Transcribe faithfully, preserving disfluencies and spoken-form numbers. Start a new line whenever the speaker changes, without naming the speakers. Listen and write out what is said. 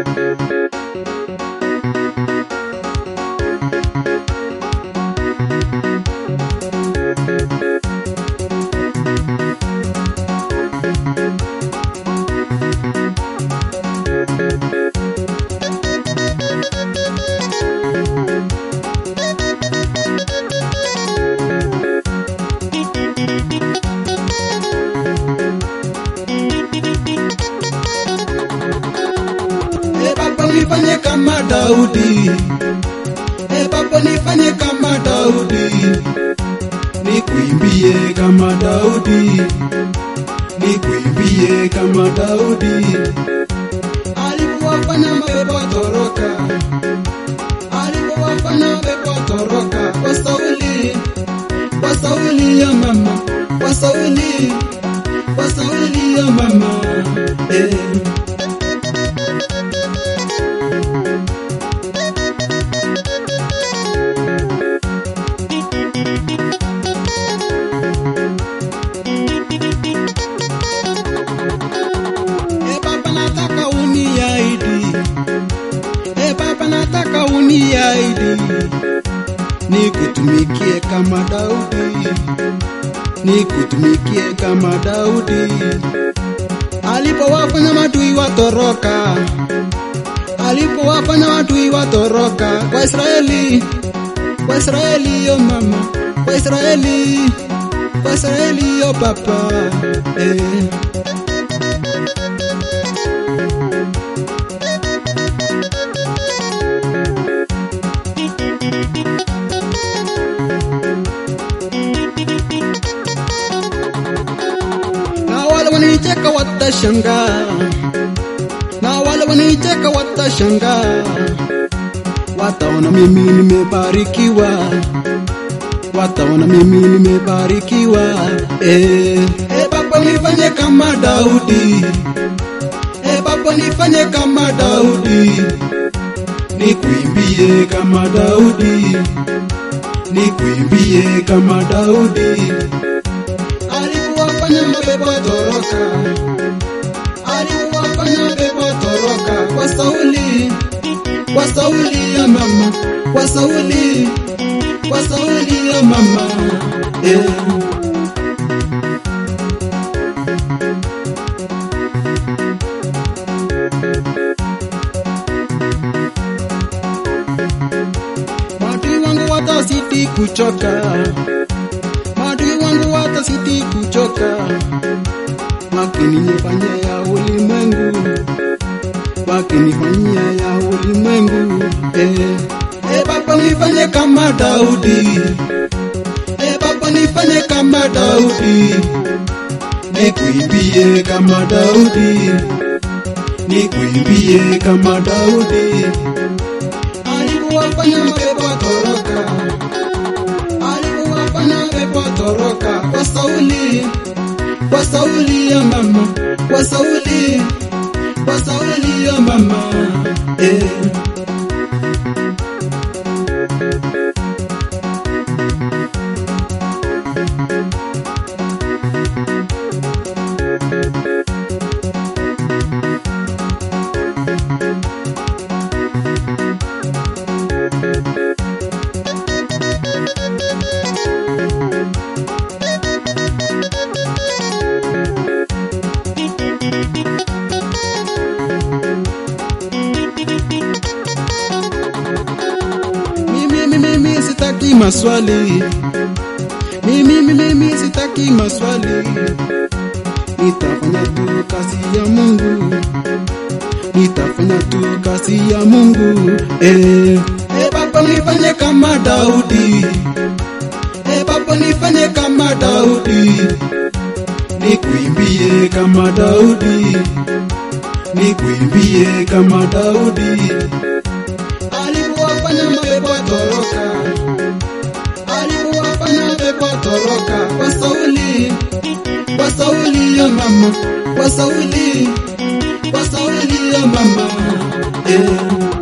Nifanye kama Daudi, e Baba nifanye kama Daudi, nikuimbie kama Daudi, nikuimbie kama Daudi. Alipowafanya mapepo toroka, alipowafanya mapepo toroka kwa Sauli, kwa Sauli ya mama, kwa Sauli, kwa Sauli ya mama, eh. Nataka uniahidi nikutumikie kama Daudi, nikutumikie kama Daudi. Alipowafanya maadui watoroka, alipowafanya maadui watoroka kwa Israeli, kwa Israeli yo mama, kwa Israeli, kwa Israeli yo papa, eh. Wanicheka watashangaa, na wale wanicheka watashangaa, wataona mimi nimebarikiwa, wataona mimi nimebarikiwa, eh. E Baba nifanye kama Daudi, e Baba nifanye kama Daudi, nikuimbie kama Daudi, nikuimbie kama Daudi. Alipowafanya mapepo toroka, alipowafanya mapepo toroka kwa Sauli, kwa Sauli ya mama, kwa Sauli, kwa Sauli ya mama, eh. Maadui wangu watazidi kuchoka, maadui wangu watazidi kuchoka, wakinifanyia ya ulimwengu, wakinifanyia ya ulimwengu, eh. E Baba nifanye kama Daudi, e Baba nifanye kama Daudi, nikuimbie kama Daudi, nikuimbie kama Daudi. Alipowafanya mapepo toroka, alipowafanya mapepo toroka kwa Sauli, kwa Sauli ya mama, kwa Sauli, kwa Sauli ya mama, eh. Sitaki maswali, mimi mimi sitaki maswali, nitafanya tu kazi ya Mungu, nitafanya tu kazi ya Mungu, eh. E Baba nifanye kama Daudi, e Baba nifanye kama Daudi, nikuimbie kama Daudi, nikuimbie kama Daudi. Alipowafanya mapepo toroka, alipowafanya mapepo toroka kwa Sauli, kwa Sauli ya mama, kwa Sauli, kwa Sauli ya mama, eh.